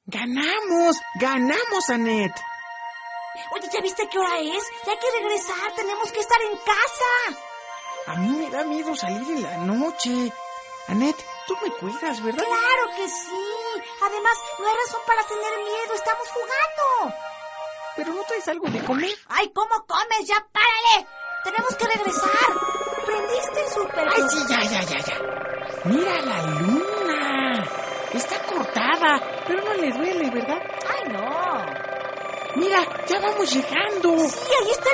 ¡Ganamos! ¡Ganamos, Annette! Oye, ¿ya viste qué hora es? Ya hay que regresar, tenemos que estar en casa. A mí me da miedo salir en la noche. Annette, tú me cuidas, ¿verdad? ¡Claro que sí! Además, no hay razón para tener miedo, estamos jugando. ¿Pero no traes algo de comer? ¡Ay, cómo comes! ¡Ya párale! Tenemos que regresar. ¿Prendiste el súper? ¡Ay, sí, ya! ¡Mira la luna! Está cortada, pero no le duele, ¿verdad? ¡Ay, no! ¡Mira, ya vamos llegando! Sí, ahí está